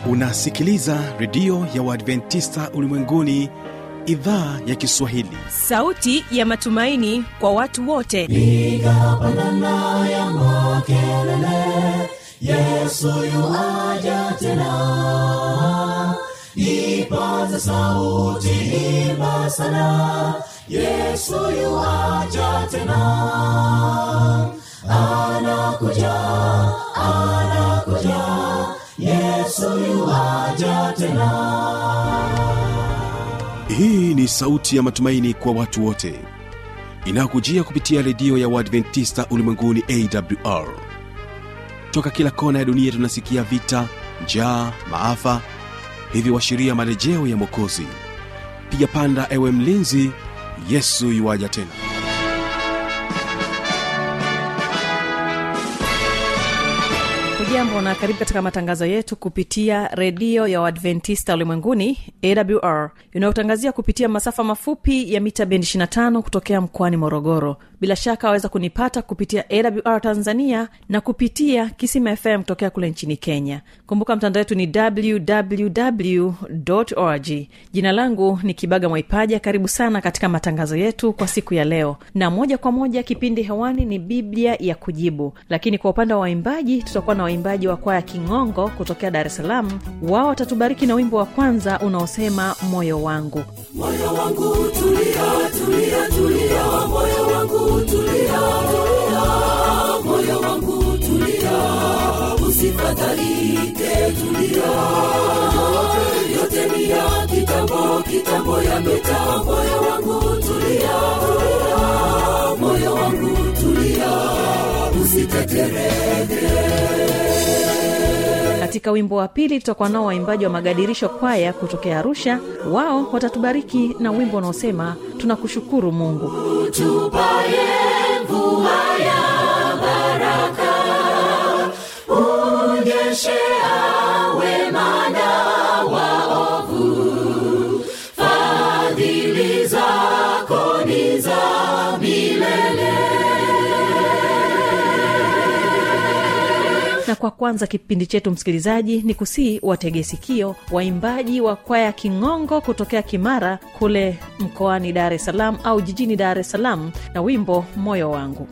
Unasikiliza redio ya Waadventista Ulimwenguni, idhaa ya Kiswahili. Sauti ya matumaini kwa watu wote. Piga pandana ya makelele, Yesu yuaja tena. Ipaza sauti, imba sana, Yesu yuaja tena. Anakuja, anakuja, Yesu yuaja tena. Hii ni sauti ya matumaini kwa watu wote, inakujia kupitia redio ya Waadventista Ulimwenguni AWR. Toka kila kona ya dunia tunasikia vita, njaa, maafa, hivi washiria marejeo ya Mwokozi. Piga panda ewe mlinzi, Yesu yuaja tena. Hujambo na karibu katika matangazo yetu kupitia redio ya Waadventista Ulimwenguni AWR, inayotangazia kupitia masafa mafupi ya mita bendi 25 kutokea mkoani Morogoro. Bila shaka waweza kunipata kupitia AWR Tanzania na kupitia Kisima FM kutokea kule nchini Kenya. Kumbuka mtandao wetu ni www.org. Jina langu ni Kibaga Mwaipaja. Karibu sana katika matangazo yetu kwa siku ya leo. Na moja kwa moja kipindi hewani ni Biblia ya kujibu. Lakini kwa upande wa waimbaji tutakuwa na waimbaji wa kwaya Kingongo kutokea Dar es Salaam. Wao watatubariki na wimbo wa kwanza unaosema moyo wangu. Moyo wangu tulia, tulia, tulia, moyo wangu tulia, tulia, moyo wangu tulia, usifadhaike, tulia, yote ni ya kitambo, kitambo yamepita. Moyo wangu tulia, tulia, moyo wangu tulia, usitetereke. Katika wimbo wa pili tutakuwa nao waimbaji wa Magadirisho kwaya kutokea Arusha. Wao watatubariki na wimbo unaosema tunakushukuru Mungu. Tupaye mvua ya baraka, unyeshe wema na waovu, fadhili zako ni za milele. Na kwa kwanza kipindi chetu msikilizaji, ni kusii watege sikio waimbaji wa kwaya Kingongo kutokea Kimara kule mkoani Dar es Salaam au jijini Dar es Salaam na wimbo moyo wangu.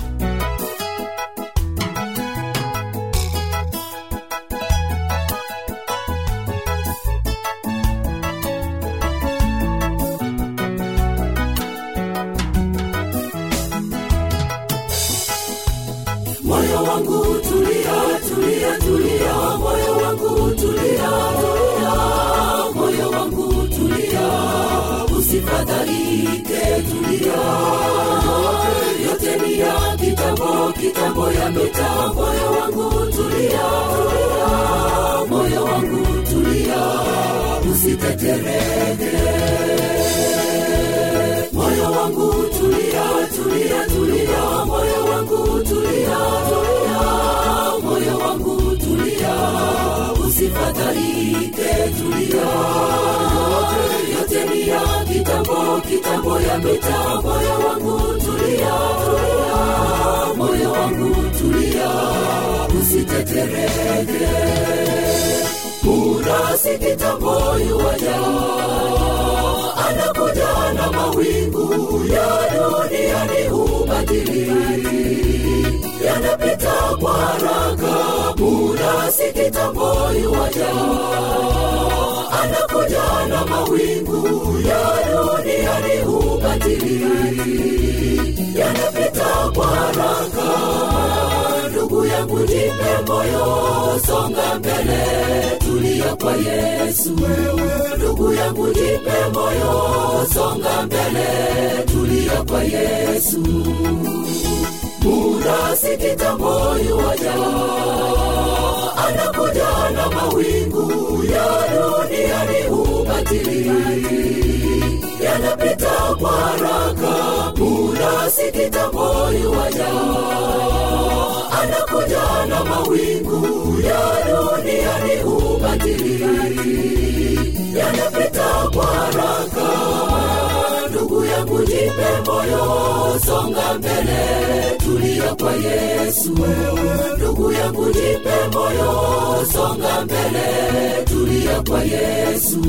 Moyo wangu tulia, tulia, tulia, moyo wangu tulia, tulia, moyo wangu tulia, usifadhaike, tulia, yote ni ya kitambo, kitambo yamepita. Moyo wangu tulia, tulia, moyo wangu tulia, usitetereke. Moyo wangu tulia, tulia, tulia, moyo wangu tulia, tulia, moyo wangu tulia, usifadhaike, tulia, yote ni ya kitambo, kitambo yamepita. Moyo wangu tulia, tulia, moyo wangu tulia, usitetereke. Urasi kitambo yuaja, anakuja na mawingu ya dunia ni ubadili, yanapita kwa haraka. Urasi kitambo yuaja, anakuja na mawingu ya dunia ni ubadili, yanapita kwa haraka. Ndugu yangu jipe moyo, songa mbele, tulia kwa Yesu. Ndugu yangu jipe moyo, songa mbele, tulia kwa Yesu. Urasi kitambo yuaja, anakuja na mawingu ya dunia ni ubadili, yanapita kwa haraka. Urasi kitambo yuaja, anakuja na mawingu ya dunia ni ubadili, yanapita kwa haraka. Ndugu yangu jipe moyo, songa mbele, tulia tulia kwa Yesu. Ndugu yangu jipe moyo, songa mbele, tulia kwa Yesu.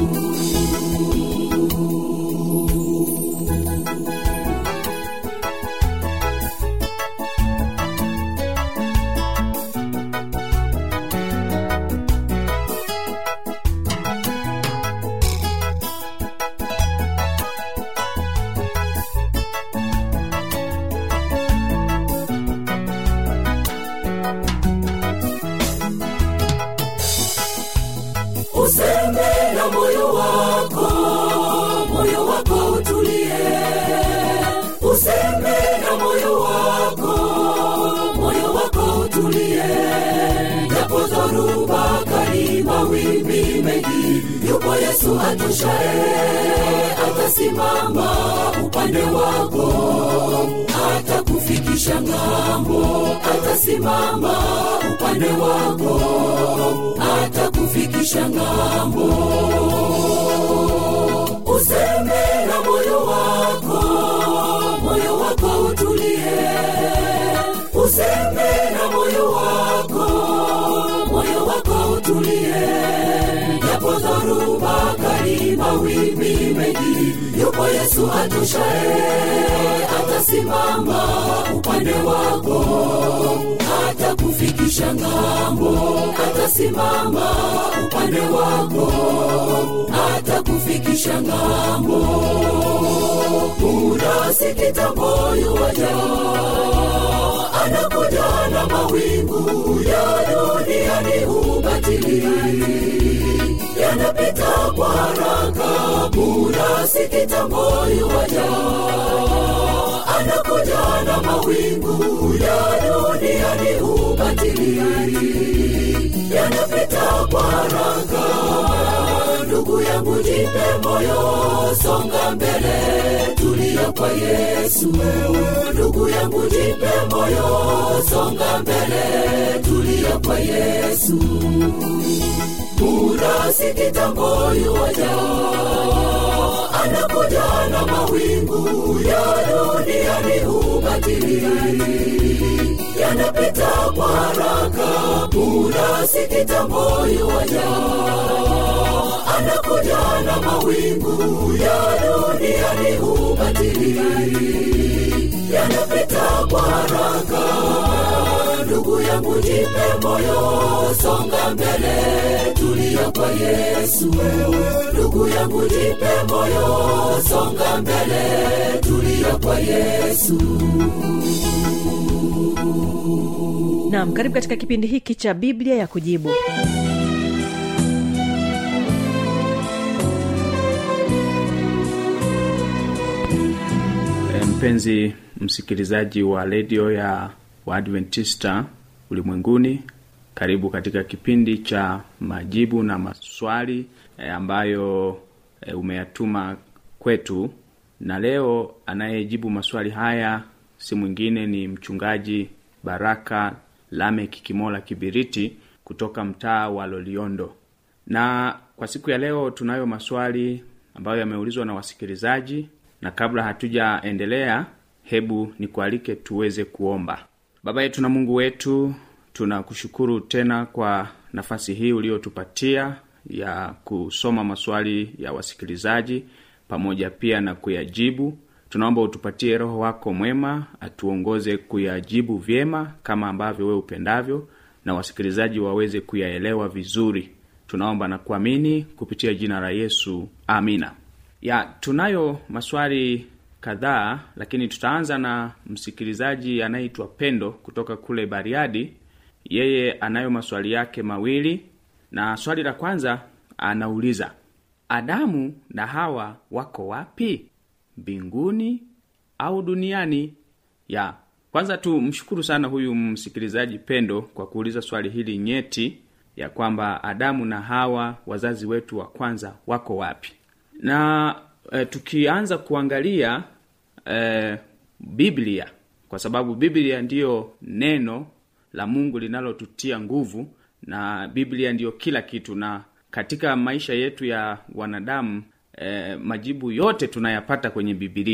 Useme na moyo wako utulie. Useme na moyo wako utulie. Japo dhoruba kali, mawimbi mengi, yupo Yesu atoshaye. Atasimama upande wako, atakufikisha ng'ambo. Atasimama upande wako, atakufikisha ng'ambo. Useme na moyo wako utulie. Useme na moyo wako utulie. Japo dhoruba kali, mawimbi mengi, yupo Yesu atoshaye. Atasimama upande wako, atakufikisha ng'ambo. Atasimama upande wako, atakufikisha ng'ambo. Muda si kitambo yuaja, anakuja na mawingu ya dunia ni ubatili, yanapita kwa haraka. Muda si kitambo yuaja, anakuja na mawingu ya dunia ni ubatili, yanapita kwa haraka. Ndugu yangu jipe moyo, songa mbele, tulia kwa Yesu. Ndugu yangu jipe moyo, songa mbele, tulia kwa Yesu. Muda si kitambo yuaja, anakuja na mawingu ya dunia ni ubatili, yanapita kwa haraka. Muda si kitambo yuaja, anakuja na mawingu ya dunia ni ubatili, yanapita kwa haraka. Ndugu yangu jipe moyo, songa mbele, tulia kwa Yesu. Ndugu yangu jipe moyo, songa mbele, tulia kwa Yesu. Naam, karibu katika kipindi hiki cha Biblia ya kujibu. Mpenzi msikilizaji wa redio ya Waadventista ulimwenguni, karibu katika kipindi cha majibu na maswali ambayo umeyatuma kwetu. Na leo anayejibu maswali haya si mwingine ni mchungaji Baraka Lamek Kimola Kibiriti kutoka mtaa wa Loliondo. Na kwa siku ya leo tunayo maswali ambayo yameulizwa na wasikilizaji, na kabla hatujaendelea, hebu nikualike tuweze kuomba. Baba yetu na Mungu wetu, tunakushukuru tena kwa nafasi hii uliyotupatia ya kusoma maswali ya wasikilizaji pamoja pia na kuyajibu. Tunaomba utupatie Roho wako mwema, atuongoze kuyajibu vyema kama ambavyo wewe upendavyo, na wasikilizaji waweze kuyaelewa vizuri. Tunaomba na kuamini kupitia jina la Yesu. Amina. Tunayo maswali kadhaa, lakini tutaanza na msikilizaji anaitwa Pendo kutoka kule Bariadi. Yeye anayo maswali yake mawili, na swali la kwanza anauliza, Adamu na Hawa wako wapi? Mbinguni au duniani? Kwanza tumshukuru sana huyu msikilizaji Pendo kwa kuuliza swali hili nyeti ya kwamba Adamu na Hawa, wazazi wetu wa kwanza, wako wapi. Na tukianza kuangalia Biblia, kwa sababu Biblia ndiyo neno la Mungu linalotutia nguvu, na Biblia ndiyo kila kitu. Na katika maisha yetu ya wanadamu, majibu yote tunayapata kwenye Biblia.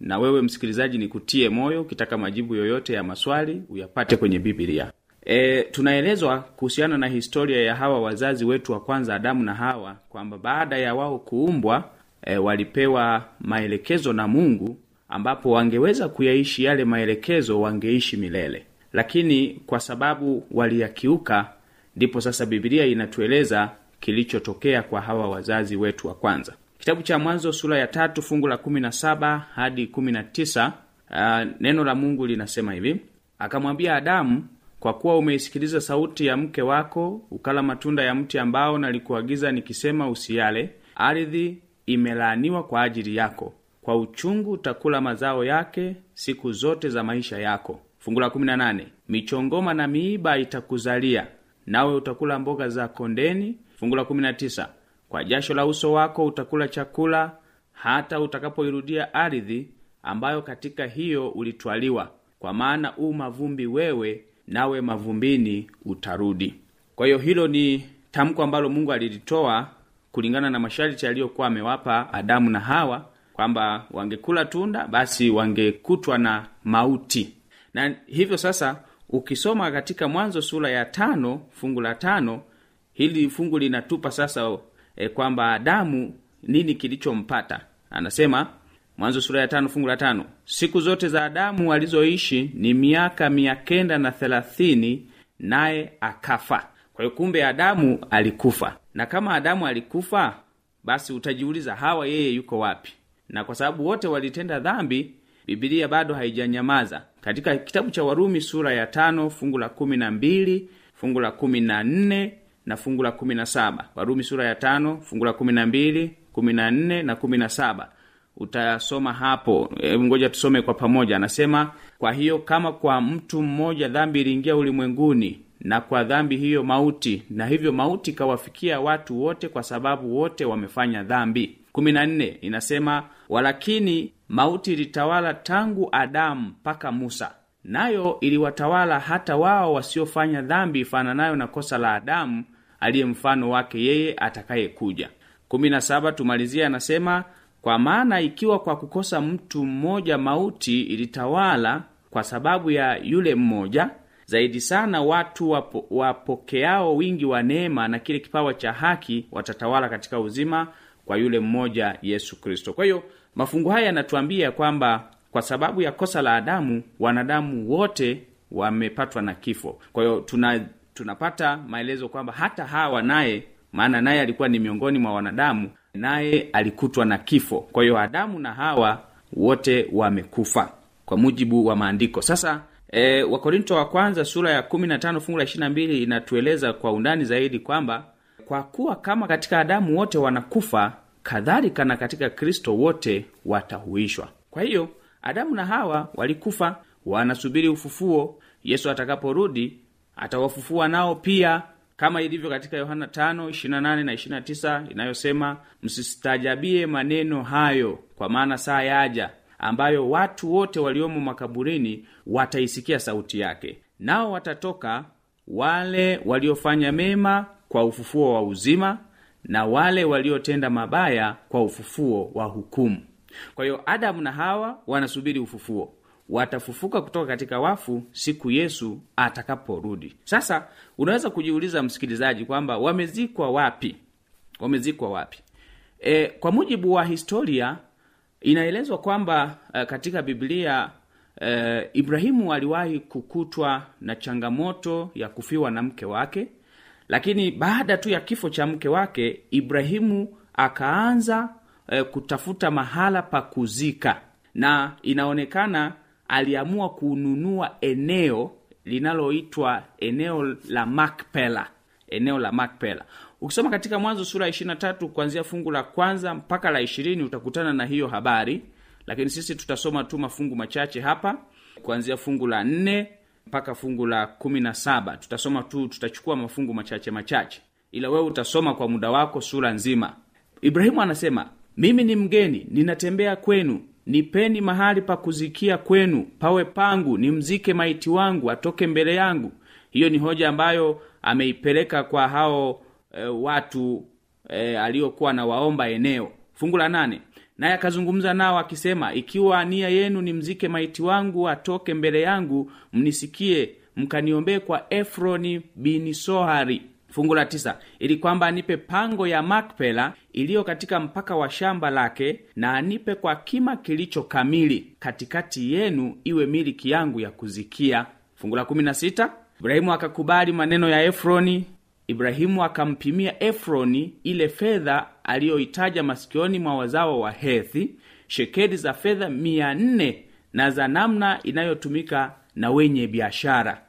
na wewe msikilizaji nikutie moyo, ukitaka majibu yoyote ya maswali uyapate kwenye Biblia. Tunaelezwa kuhusiana na historia ya hawa wazazi wetu wa kwanza Adamu na Hawa kwamba baada ya wao kuumbwa walipewa maelekezo na Mungu ambapo wangeweza kuyaishi yale maelekezo, wangeishi milele. Lakini kwa sababu waliyakiuka, ndipo sasa Biblia inatueleza kilichotokea kwa hawa wazazi wetu wa kwanza. Kitabu cha Mwanzo sura ya 3 fungu la 17 hadi 19, neno la Mungu linasema hivi: akamwambia Adamu, kwa kuwa umeisikiliza sauti ya mke wako, ukala matunda ya mti ambao nalikuagiza nikisema usiale, ardhi imelaaniwa kwa ajili yako, kwa uchungu utakula mazao yake siku zote za maisha yako. Fungu la 18, michongoma na miiba itakuzalia, nawe utakula mboga za kondeni. Fungu la 19, kwa jasho la uso wako utakula chakula hata utakapoirudia ardhi ambayo katika hiyo ulitwaliwa, kwa maana mavumbi wewe, nawe mavumbini utarudi. Kwa hiyo hilo ni tamko ambalo Mungu alilitoa kulingana na masharti aliyokuwa amewapa Adamu na Hawa kwamba wangekula tunda basi wangekutwa na mauti. Na hivyo sasa ukisoma katika Mwanzo sura ya 5 fungu la 5, hili fungu linatupa sasa kwamba Adamu nini kilichompata. Anasema Mwanzo sura ya 5 fungu la 5, siku zote za Adamu alizoishi ni miaka 930, naye akafa. Kwa hiyo kumbe Adamu alikufa. Na kama Adamu alikufa, basi utajiuliza Hawa yeye yuko wapi? Na kwa sababu wote walitenda dhambi, Biblia bado haijanyamaza. Katika kitabu cha Warumi sura ya 5 fungu la 12, fungu la 14 na fungu la 17. Warumi sura ya 5 fungu la 12, 14 na 17. Utasoma hapo. Ngoja tusome kwa pamoja. Anasema, kwa hiyo kama kwa mtu mmoja dhambi iliingia ulimwenguni, na kwa dhambi hiyo mauti, na hivyo mauti kawafikia watu wote kwa sababu wote wamefanya dhambi. 14 inasema, walakini mauti ilitawala tangu Adamu mpaka Musa, nayo iliwatawala hata wao wasiofanya dhambi ifananayo na kosa la Adamu, aliye mfano wake yeye atakayekuja. 17 tumalizia, anasema, kwa maana ikiwa kwa kukosa mtu mmoja mauti ilitawala kwa sababu ya yule mmoja, zaidi sana watu wapokeao wingi wa neema na kile kipawa cha haki watatawala katika uzima kwa yule mmoja Yesu Kristo. Kwa hiyo mafungu haya yanatuambia kwamba kwa sababu ya kosa la Adamu, wanadamu wote wamepatwa na kifo. Kwa hiyo tunapata maelezo kwamba hata Hawa naye, maana naye alikuwa ni miongoni mwa wanadamu, naye alikutwa na kifo. Kwa hiyo Adamu na Hawa wote wamekufa kwa mujibu wa maandiko. Sasa Wakorinto wa kwanza sura ya 15 fungu la 22 inatueleza kwa undani zaidi kwamba kwa kuwa kama katika Adamu wote wanakufa, kadhalika na katika Kristo wote watahuishwa. Kwa hiyo Adamu na Hawa walikufa, wanasubiri ufufuo. Yesu atakaporudi atawafufua nao pia, kama ilivyo katika Yohana 5:28 na 29 inayosema, msistajabie maneno hayo, kwa maana saa yaja ambayo watu wote waliomo makaburini wataisikia sauti yake, nao watatoka, wale waliofanya mema kwa ufufuo wa uzima, na wale waliotenda mabaya kwa ufufuo wa hukumu. Kwa hiyo Adamu na Hawa wanasubiri ufufuo, watafufuka kutoka katika wafu siku Yesu atakaporudi. Sasa unaweza kujiuliza msikilizaji kwamba wamezikwa wapi? Wamezikwa wapi? Kwa mujibu wa historia inaelezwa kwamba katika Biblia Ibrahimu aliwahi kukutwa na changamoto ya kufiwa na mke wake, lakini baada tu ya kifo cha mke wake Ibrahimu akaanza kutafuta mahala pa kuzika, na inaonekana aliamua kununua eneo linaloitwa eneo la Makpela. Eneo la Makpela. Ukisoma katika Mwanzo sura 23 kuanzia fungu la 1 mpaka la 20 utakutana na hiyo habari, lakini sisi tutasoma tu mafungu machache hapa kuanzia fungu la 4 mpaka fungu la 17. Tutasoma tu, tutachukua mafungu machache, ila wewe utasoma kwa muda wako sura nzima. Ibrahimu anasema, mimi ni mgeni, ninatembea kwenu, nipeni mahali pa kuzikia kwenu, pawe pangu, nimzike maiti wangu, atoke mbele yangu. Hiyo ni hoja ambayo ameipeleka kwa hao watu aliokuwa na waomba eneo. Fungu la 8, naye akazungumza nao akisema, ikiwa nia yenu ni mzike maiti wangu atoke mbele yangu, mnisikie mkaniombee kwa Efroni bin Sohari. Fungu la 9, ili kwamba anipe pango ya Makpela iliyo katika mpaka wa shamba lake, na anipe kwa kima kilicho kamili katikati yenu, iwe miliki yangu ya kuzikia. Fungu la 16, Ibrahimu akakubali maneno ya Efroni. Ibrahimu akampimia Efroni ile fedha aliyoitaja masikioni mwa wazao wa Hethi, shekeli za fedha 400 na za namna inayotumika na wenye biashara.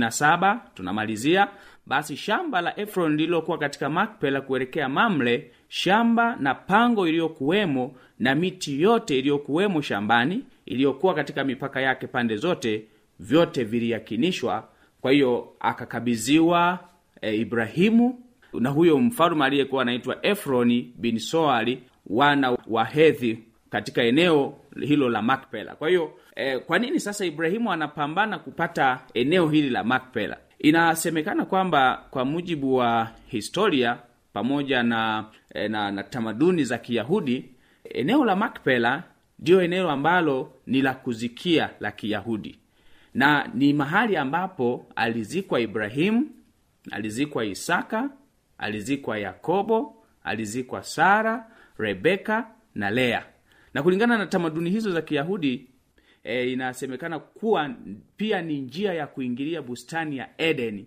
17, tunamalizia. Basi shamba la Efroni lililokuwa katika Makpela kuelekea Mamre, shamba na pango iliyokuwemo na miti yote iliyokuwemo shambani iliyokuwa katika mipaka yake pande zote, vyote viliyakinishwa. Kwa hiyo akakabidhiwa Ibrahimu na huyo mfalme aliyekuwa anaitwa Efroni bin Sohari, wana wa Hethi, katika eneo hilo la Makpela. Kwa hiyo kwa nini sasa Ibrahimu anapambana kupata eneo hili la Makpela? Inasemekana kwamba kwa mujibu wa historia pamoja na tamaduni za Kiyahudi, eneo la Makpela ndio eneo ambalo ni la kuzikia la Kiyahudi, na ni mahali ambapo alizikwa Ibrahimu, alizikwa Isaka, alizikwa Yakobo, alizikwa Sara, Rebeka na Lea. Na kulingana na tamaduni hizo za Kiyahudi, inasemekana kuwa pia ni njia ya kuingilia bustani ya Edeni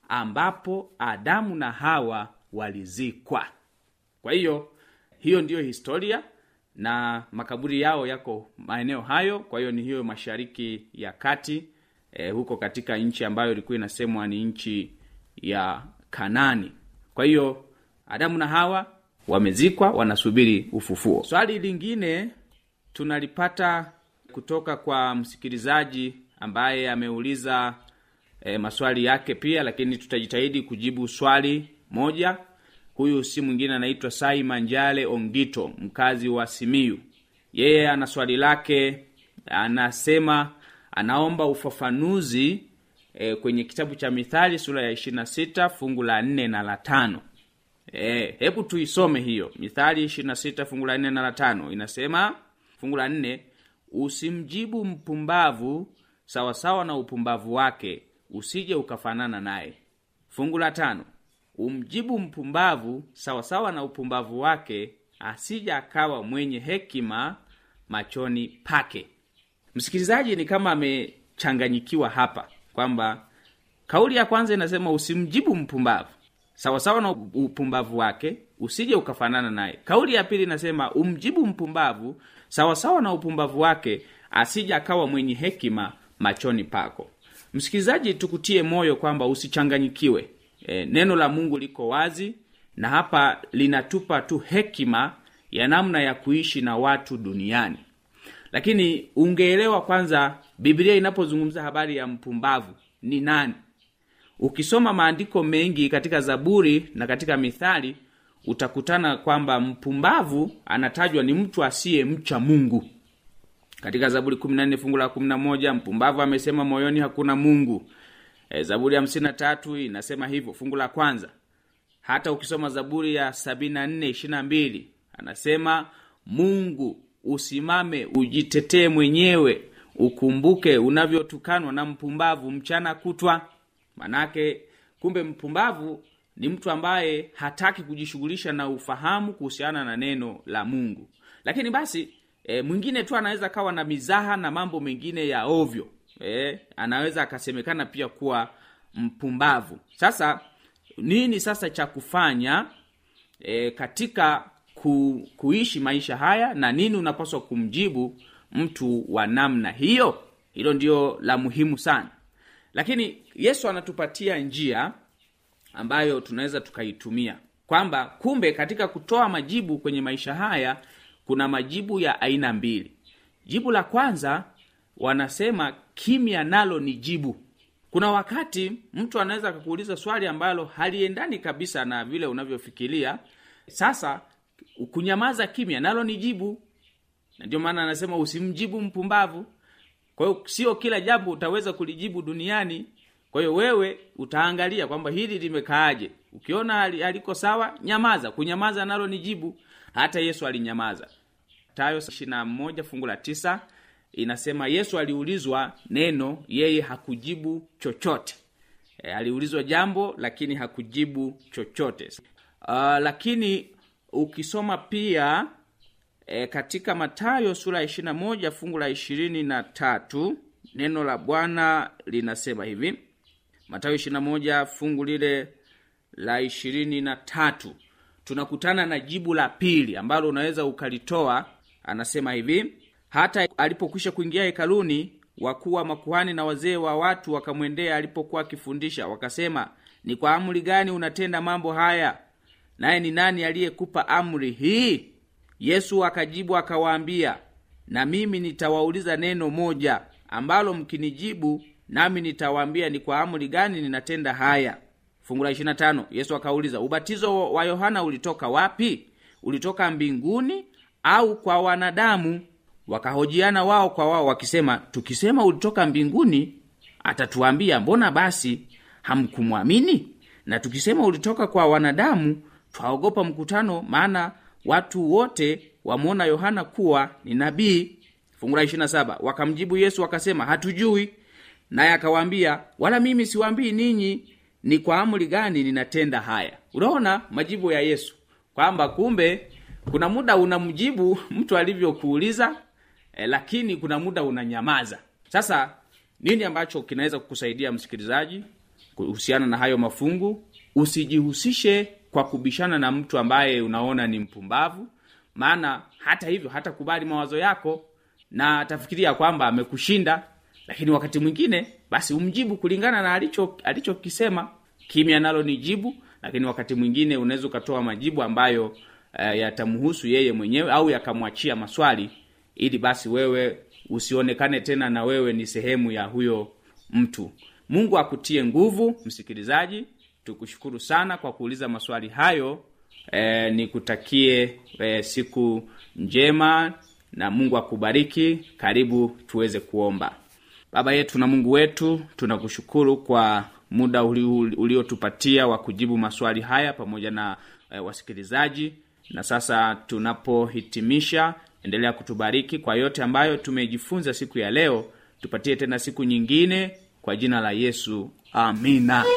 ambapo Adamu na Hawa walizikwa. Kwa hiyo ndiyo historia, na makaburi yao yako maeneo hayo. Kwa hiyo ni hiyo Mashariki ya Kati, huko katika nchi ambayo ilikuwa inasemwa ni nchi ya Kanani. Kwa hiyo Adamu na Hawa wamezikwa, wanasubiri ufufuo. Swali lingine tunalipata kutoka kwa msikilizaji ambaye ameuliza maswali yake pia, lakini tutajitahidi kujibu swali moja. Huyu si mwingine, anaitwa Saima Njale Ongito, mkazi wa Simiyu. Yeye ana swali lake, anasema anaomba ufafanuzi kwenye kitabu cha Mithali sura ya 26 fungu la 4 na la 5. Hebu tuisome hiyo Mithali 26 fungu la 4 na la 5. Inasema, fungu la 4, usimjibu mpumbavu sawa sawa na upumbavu wake, usije ukafanana naye. Fungu la 5, umjibu mpumbavu sawa sawa na upumbavu wake, asije akawa mwenye hekima machoni pake. Msikilizaji ni kama amechanganyikiwa hapa, kwamba kauli ya kwanza inasema usimjibu mpumbavu sawa sawa na upumbavu wake, usije ukafanana naye. Kauli ya pili inasema umjibu mpumbavu sawa sawa na upumbavu wake, asije akawa mwenye hekima machoni pako. Msikilizaji, tukutie moyo kwamba usichanganyikiwe. Neno la Mungu liko wazi, na hapa linatupa tu hekima ya namna ya kuishi na watu duniani. Lakini ungeelewa kwanza Biblia inapozungumza habari ya mpumbavu ni nani. Ukisoma maandiko mengi katika Zaburi na katika Mithali, utakutana kwamba mpumbavu anatajwa ni mtu asiye mcha Mungu. Katika Zaburi 14 fungu la 11, mpumbavu amesema moyoni hakuna Mungu. Zaburi ya 53 inasema hivyo fungu la kwanza. Hata ukisoma Zaburi ya 74:22 anasema, Mungu usimame ujitetee mwenyewe, ukumbuke unavyotukanwa na mpumbavu mchana kutwa. Manake kumbe mpumbavu ni mtu ambaye hataki kujishughulisha na ufahamu kuhusiana na neno la Mungu. Lakini basi mwingine tu anaweza kawa na mizaha na mambo mengine ya ovyo. Anaweza akasemekana pia kuwa mpumbavu. Sasa nini sasa cha kufanya katika kuishi maisha haya, na nini unapaswa kumjibu mtu wa namna hiyo? Hilo ndio la muhimu sana. Lakini Yesu anatupatia njia ambayo tunaweza tukaitumia, kwamba kumbe katika kutoa majibu kwenye maisha haya kuna majibu ya aina mbili. Jibu la kwanza wanasema kimya nalo ni jibu. Kuna wakati mtu anaweza kukuuliza swali ambalo haliendani kabisa na vile unavyofikiria. Sasa kunyamaza kimya nalo ni jibu. Na ndio maana anasema usimjibu mpumbavu. Kwa hiyo sio kila jambo utaweza kulijibu duniani. Kwa hiyo wewe utaangalia kwamba hili limekaaje. Ukiona haliko sawa, nyamaza. Kunyamaza nalo ni jibu. Hata Yesu alinyamaza. Mathayo 21 fungu la 9 inasema Yesu aliulizwa neno, yeye hakujibu chochote. Aliulizwa jambo lakini hakujibu chochote. Lakini ukisoma pia katika Mathayo sura 21 fungu la 23 neno la Bwana linasema hivi. Mathayo 21 fungu lile la 23 tunakutana na jibu la pili ambalo unaweza ukalitoa. Anasema hivi: hata alipokwisha kuingia hekaluni, wakuu wa makuhani na wazee wa watu wakamwendea alipokuwa akifundisha, wakasema, ni kwa amri gani unatenda mambo haya? Naye ni nani aliyekupa amri hii? Yesu akajibu akawaambia, na mimi nitawauliza neno moja, ambalo mkinijibu nami nitawaambia ni kwa amri gani ninatenda haya. Fungu la 25 Yesu akauliza, ubatizo wa Yohana ulitoka wapi? Ulitoka mbinguni au kwa wanadamu? Wakahojiana wao kwa wao wakisema, tukisema ulitoka mbinguni, atatuambia mbona basi hamkumwamini? Na tukisema ulitoka kwa wanadamu, twaogopa mkutano, maana watu wote wamuona Yohana kuwa ni nabii. Fungu la 27 wakamjibu Yesu wakasema, hatujui. Naye akawaambia, wala mimi siwaambii ninyi ni kwa amri gani ninatenda haya. Unaona majibu ya Yesu kwamba kumbe kuna muda unamjibu mtu alivyokuuliza, lakini kuna muda unanyamaza. Sasa nini ambacho kinaweza kukusaidia msikilizaji kuhusiana na hayo mafungu? Usijihusishe kwa kubishana na mtu ambaye unaona ni mpumbavu, maana hata hivyo hata kubali mawazo yako na atafikiria kwamba amekushinda. Lakini wakati mwingine basi umjibu kulingana na alichokisema. Kimya nalo ni jibu, lakini wakati mwingine unaweza kutoa majibu ambayo yatamhusu yeye mwenyewe au yakamwachia maswali, ili basi wewe usionekane tena na wewe ni sehemu ya huyo mtu. Mungu akutie nguvu msikilizaji. Tukushukuru sana kwa kuuliza maswali hayo. Nikutakie siku njema na Mungu akubariki. Karibu tuweze kuomba. Baba yetu na Mungu wetu, tunakushukuru kwa muda uliotupatia wa kujibu maswali haya pamoja na wasikilizaji. Na sasa tunapohitimisha, endelea kutubariki kwa yote ambayo tumejifunza siku ya leo. Tupatie tena siku nyingine kwa jina la Yesu. Amina.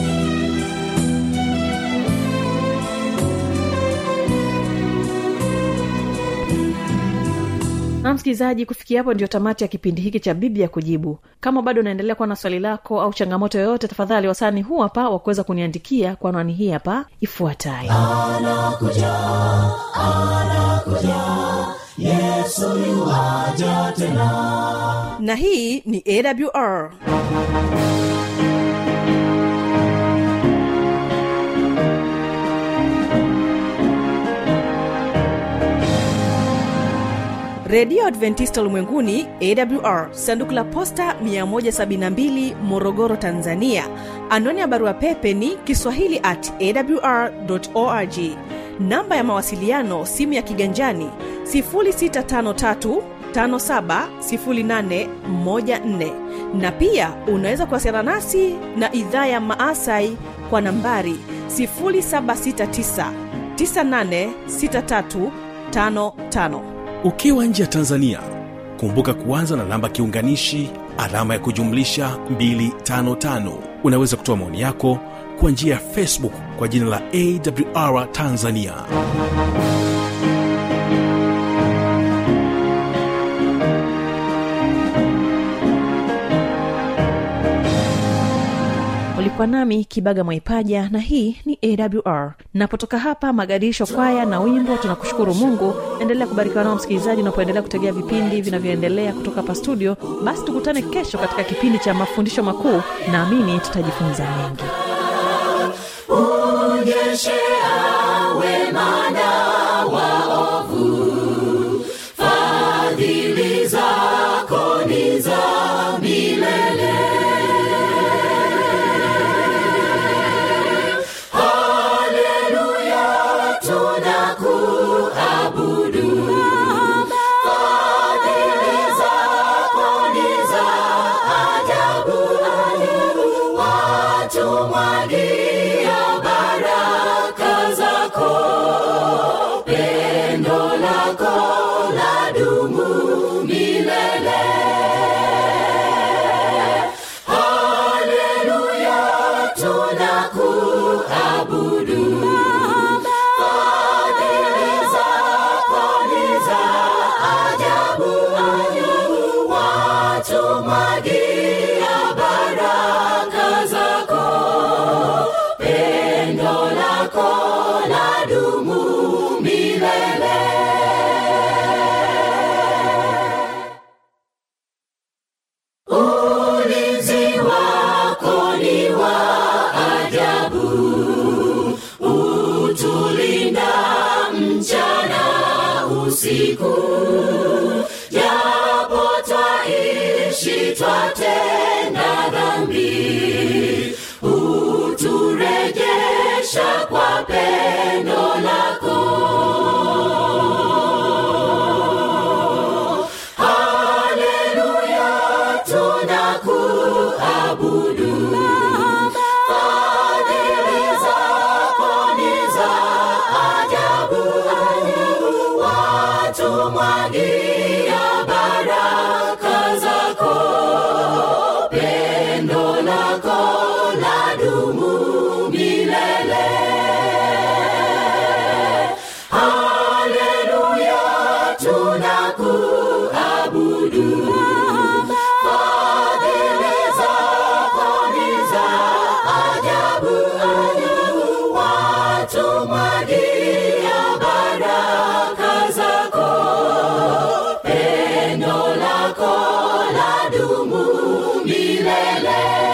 Na msikilizaji, kufikia hapo ndio tamati ya kipindi hiki cha Biblia Kujibu. Kama bado unaendelea kuwa na swali lako au changamoto yoyote, tafadhali wasani huu hapa wa kuweza kuniandikia kwa anwani hii hapa ifuatayo. Anakuja, Yesu yuaja tena. Na hii ni AWR. Radio Adventista Ulimwenguni AWR, sanduku la posta 172, Morogoro, Tanzania. Anwani ya barua pepe ni kiswahili@awr.org. Namba ya mawasiliano simu ya kiganjani 0653570814. Na pia unaweza kuwasiliana nasi na idhaa ya Maasai kwa nambari 0769986355. Ukiwa nje ya Tanzania, kumbuka kuanza na namba kiunganishi alama ya kujumlisha 255. Unaweza kutoa maoni yako kwa njia ya Facebook kwa jina la AWR Tanzania. Ulikuwa nami Kibaga Mwaipaja, na hii ni AWR. Napotoka hapa Magarisho kwaya na wimbo Tunakushukuru Mungu. Endelea kubarikiwa nao msikilizaji unapoendelea kutegea vipindi vinavyoendelea kutoka hapa studio. Basi tukutane kesho katika kipindi cha mafundisho makuu. Naamini tutajifunza mengi. Onyeshea wema na waovu, fadhili zako ni za milele. Pendo lako la siku, japo twaishi twatenda dhambi, uturejesha kwa pendo lako. Haleluya, tunakuabudu. Fadhili zako ni za ajabu, watumwagia baraka zako, pendo lako ladumu milele. Haleluya, tunakuabudu. Fadhili zako ni za ajabu, watumwagia baraka zako, pendo lako ladumu milele.